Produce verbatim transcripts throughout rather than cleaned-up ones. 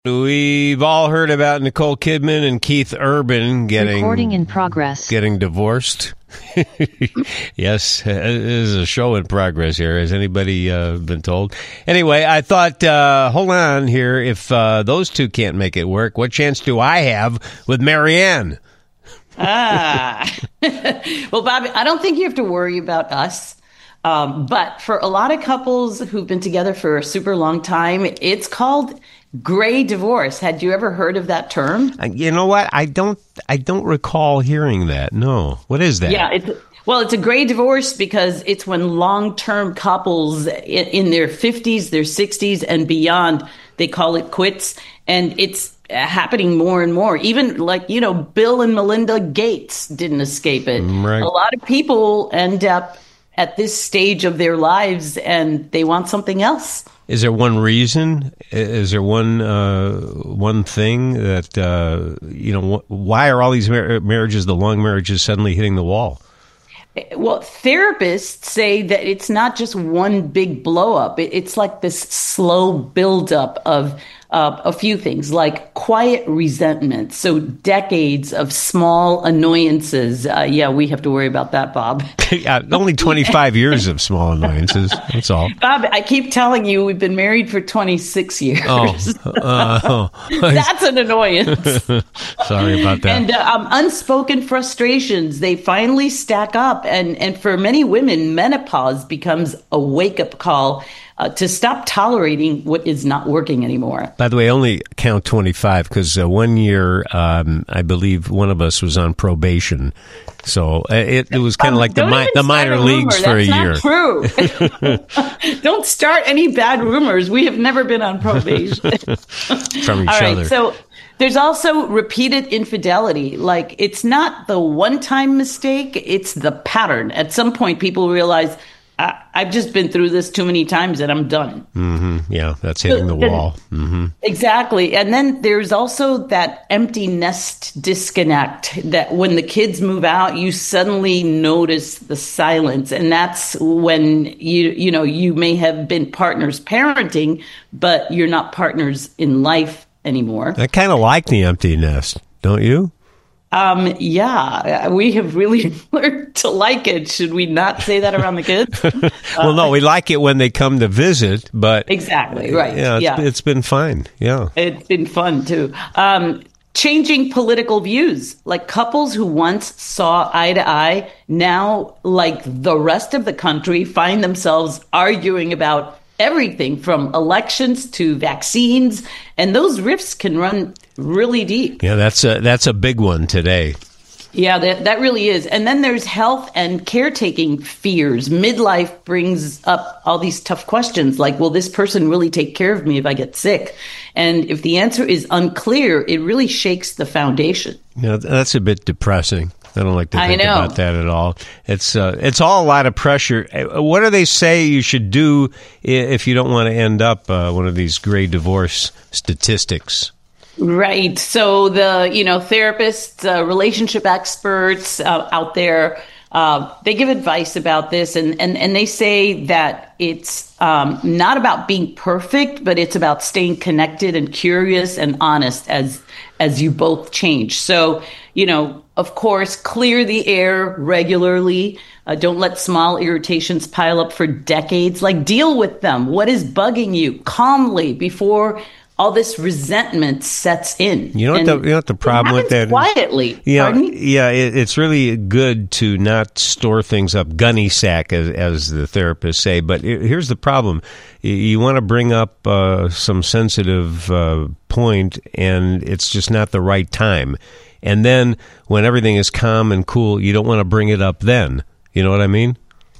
We've all heard about Nicole Kidman and Keith Urban getting recording in progress, getting divorced. Yes, it is a show in progress here. Has anybody uh, been told? Anyway, I thought, uh, hold on here. If uh, those two can't make it work, what chance do I have with Marianne? Ah, well, Bobby, I don't think you have to worry about us. Um, but for a lot of couples who've been together for a super long time, it's called gray divorce. Had you ever heard of that term? You know what? I don't. I don't recall hearing that. No. What is that? Yeah. It's, well, it's a gray divorce because it's when long-term couples in, in their fifties, their sixties, and beyond, they call it quits, and it's happening more and more. Even like, you know, Bill and Melinda Gates didn't escape it. Right. A lot of people end up at this stage of their lives and they want something else. Is there one reason? Is there one uh, one thing that, uh, you know, why are all these mar- marriages, the long marriages, suddenly hitting the wall? Well, therapists say that it's not just one big blow up. It's like this slow buildup of uh, a few things, like quiet resentment. So decades of small annoyances. Uh, yeah, we have to worry about that, Bob. Yeah, only twenty-five years of small annoyances. That's all. Bob, I keep telling you, we've been married for twenty-six years. Oh, uh, that's an annoyance. Sorry about that. And uh, um, unspoken frustrations, they finally stack up. And, and for many women, menopause becomes a wake-up call uh, to stop tolerating what is not working anymore. By the way, I only count twenty-five because uh, one year, um, I believe one of us was on probation. So uh, it, it was kind of um, like the, mi- the minor leagues for That's a year. That's not true. Don't start any bad rumors. We have never been on probation. From each All right, other. So there's also repeated infidelity. Like, it's not the one-time mistake, it's the pattern. At some point, people realize, I- I've just been through this too many times and I'm done. Mm-hmm. Yeah, that's hitting the wall. Mm-hmm. Exactly. And then there's also that empty nest disconnect that when the kids move out, you suddenly notice the silence. And that's when you, you know, you may have been partners parenting, but you're not partners in life anymore. I kind of like the empty nest, don't you? Um, yeah, we have really learned to like it. Should we not say that around the kids? Well, uh, no, we like it when they come to visit, but exactly right. Yeah, it's, yeah, it's been fine. Yeah, it's been fun too. Um, changing political views, like couples who once saw eye to eye, now, like the rest of the country, find themselves arguing about everything from elections to vaccines, and those rifts can run really deep. Yeah, that's a that's a big one today. Yeah, that, that really is. And then there's health and caretaking fears. Midlife brings up all these tough questions like, will this person really take care of me if I get sick? And if the answer is unclear, it really shakes the foundation. Yeah, that's a bit depressing. I don't like to think I know. about that at all. It's uh, it's all a lot of pressure. What do they say you should do if you don't want to end up uh, one of these gray divorce statistics? Right. So the, you know, therapists, uh, relationship experts uh, out there, uh, they give advice about this, and, and, and they say that it's um, not about being perfect, but it's about staying connected and curious and honest as as you both change. So, you know, of course, clear the air regularly. Uh, don't let small irritations pile up for decades. Like, deal with them. What is bugging you calmly before all this resentment sets in. You know what the, you know what the problem with that is? Quietly. Yeah, Pardon me? yeah. It, it's really good to not store things up gunny sack, as, as the therapists say. But it, here's the problem: you, you want to bring up uh, some sensitive uh, point, and it's just not the right time. And then when everything is calm and cool, you don't want to bring it up then. You know what I mean?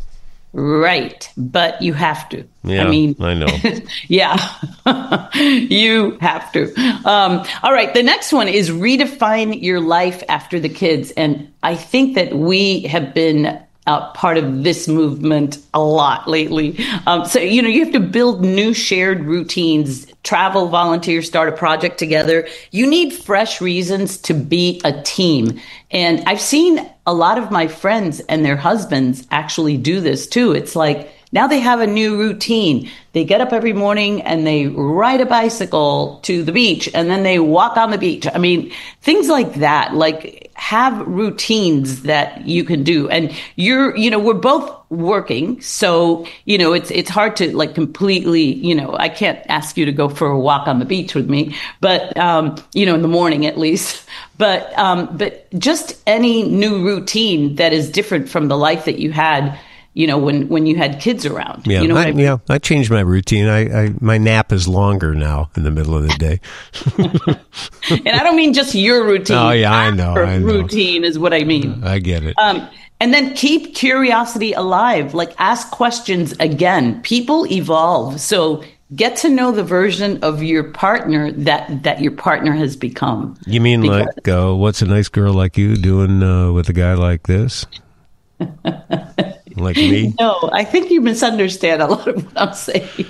Right. But you have to. Yeah, I mean, I know. Yeah, you have to. Um, all right. The next one is redefine your life after the kids. And I think that we have been uh, part of this movement a lot lately. Um, so, you know, you have to build new shared routines, travel, volunteer, start a project together. You need fresh reasons to be a team. And I've seen a lot of my friends and their husbands actually do this too. It's like Now they have a new routine. They get up every morning and they ride a bicycle to the beach and then they walk on the beach. I mean, things like that, like have routines that you can do. And you're, you know, we're both working. So, you know, it's, it's hard to like completely, you know, I can't ask you to go for a walk on the beach with me, but, um, you know, in the morning at least, but, um, but just any new routine that is different from the life that you had, you know, when, when you had kids around. Yeah, you know I, what I mean? yeah, I changed my routine. I, I my nap is longer now in the middle of the day. And I don't mean just your routine. Oh, yeah, I know. Our I know. routine is what I mean. I get it. Um, and then keep curiosity alive. Like ask questions again. People evolve. So get to know the version of your partner that, that your partner has become. You mean because- like, uh, what's a nice girl like you doing uh, with a guy like this? Like me? No, I think you misunderstand a lot of what I'm saying.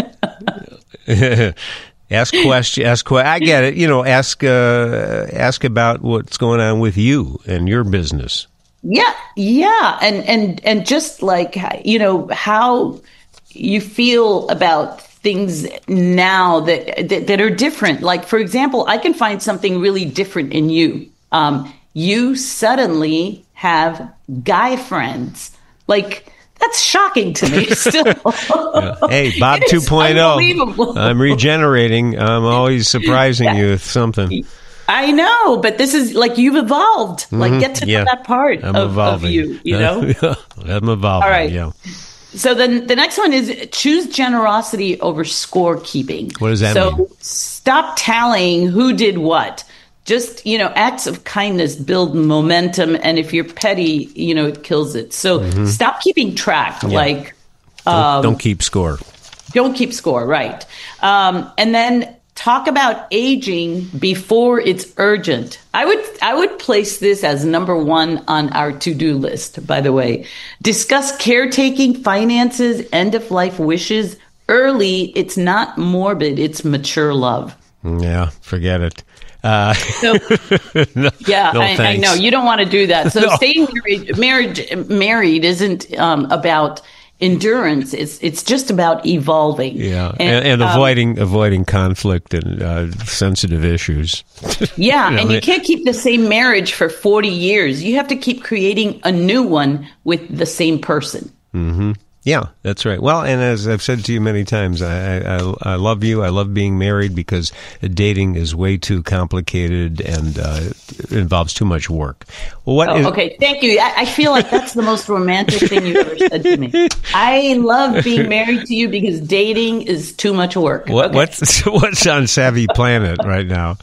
Ask question. Ask que- I get it. You know, ask uh, ask about what's going on with you and your business. Yeah, yeah, and and and just like, you know, how you feel about things now that, that that are different. Like, for example, I can find something really different in you. Um, you suddenly have guy friends. Like, that's shocking to me still. Yeah. Hey, Bob two point oh. I'm regenerating. I'm always surprising yeah. you with something. I know, but this is like you've evolved. Mm-hmm. Like, get to yeah. know that part of, of you, you know? I'm evolving, all right. yeah. So then the next one is choose generosity over scorekeeping. What does that so mean? So stop tallying who did what. Just, you know, acts of kindness build momentum. And if you're petty, you know, it kills it. So mm-hmm. stop keeping track. Yeah. Like, don't, um, don't keep score. Don't keep score. Right. Um, and then talk about aging before it's urgent. I would, I would place this as number one on our to-do list, by the way. Discuss caretaking, finances, end of life wishes early. It's not morbid. It's mature love. Yeah. Forget it. Uh, so, no, yeah, no I, I know you don't want to do that. So no. staying married, married, married isn't um, about endurance. It's it's just about evolving. Yeah, and, and, and um, avoiding avoiding conflict and uh, sensitive issues. Yeah, you know, and you it, can't keep the same marriage for forty years. You have to keep creating a new one with the same person. Mm-hmm. Yeah, that's right. Well, and as I've said to you many times, I, I, I love you. I love being married because dating is way too complicated and uh, it involves too much work. Well, what oh, is- okay, thank you. I, I feel like that's the most romantic thing you've ever said to me. I love being married to you because dating is too much work. What, okay. What's what's on Savvy Planet right now?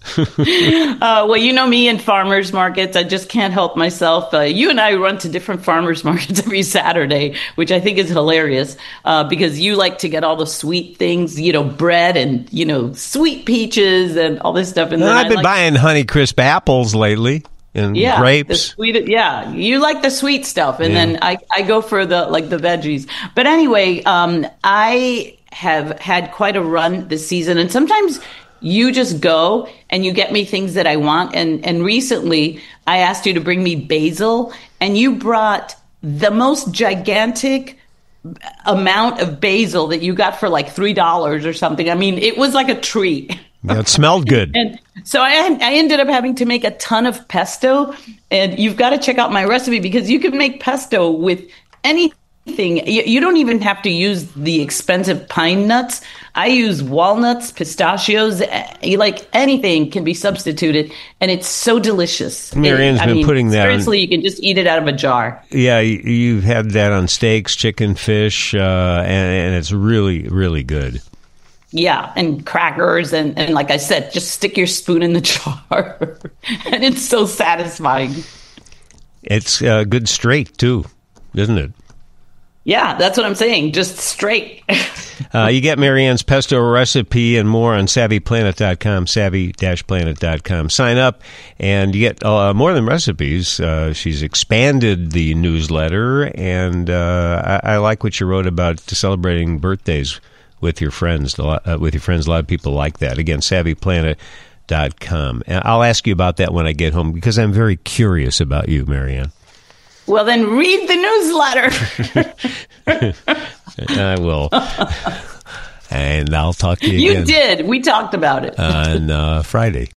uh, well, you know me in farmers markets. I just can't help myself. Uh, you and I run to different farmers markets every Saturday, which I think is hilarious uh, because you like to get all the sweet things, you know, bread and, you know, sweet peaches and all this stuff. And well, then I've I been like- buying Honeycrisp apples lately. And yeah, grapes. The sweet, yeah, you like the sweet stuff, and yeah. then I, I go for the like the veggies. But anyway, um, I have had quite a run this season, and sometimes you just go and you get me things that I want. And and recently, I asked you to bring me basil, and you brought the most gigantic amount of basil that you got for like three dollars or something. I mean, it was like a treat. Yeah, it smelled good. And so I I ended up having to make a ton of pesto, and you've got to check out my recipe because you can make pesto with anything. You, you don't even have to use the expensive pine nuts. I use walnuts, pistachios, like anything can be substituted, and it's so delicious. Marianne's it, been mean, putting that seriously, on, you can just eat it out of a jar. Yeah, you, you've had that on steaks, chicken, fish, uh, and, and it's really, really good. Yeah, and crackers, and, and like I said, just stick your spoon in the jar, and it's so satisfying. It's uh, good straight, too, isn't it? Yeah, that's what I'm saying, just straight. uh, you get Marianne's pesto recipe and more on savvy planet dot com, savvy dash planet dot com. Sign up, and you get uh, more than recipes. Uh, she's expanded the newsletter, and uh, I, I like what you wrote about celebrating birthdays with your friends. Uh, with your friends, a lot of people like that. Again, savvy planet dot com. And I'll ask you about that when I get home because I'm very curious about you, Marianne. Well, then read the newsletter. I will. And I'll talk to you You again. did. We talked about it. On uh, Friday.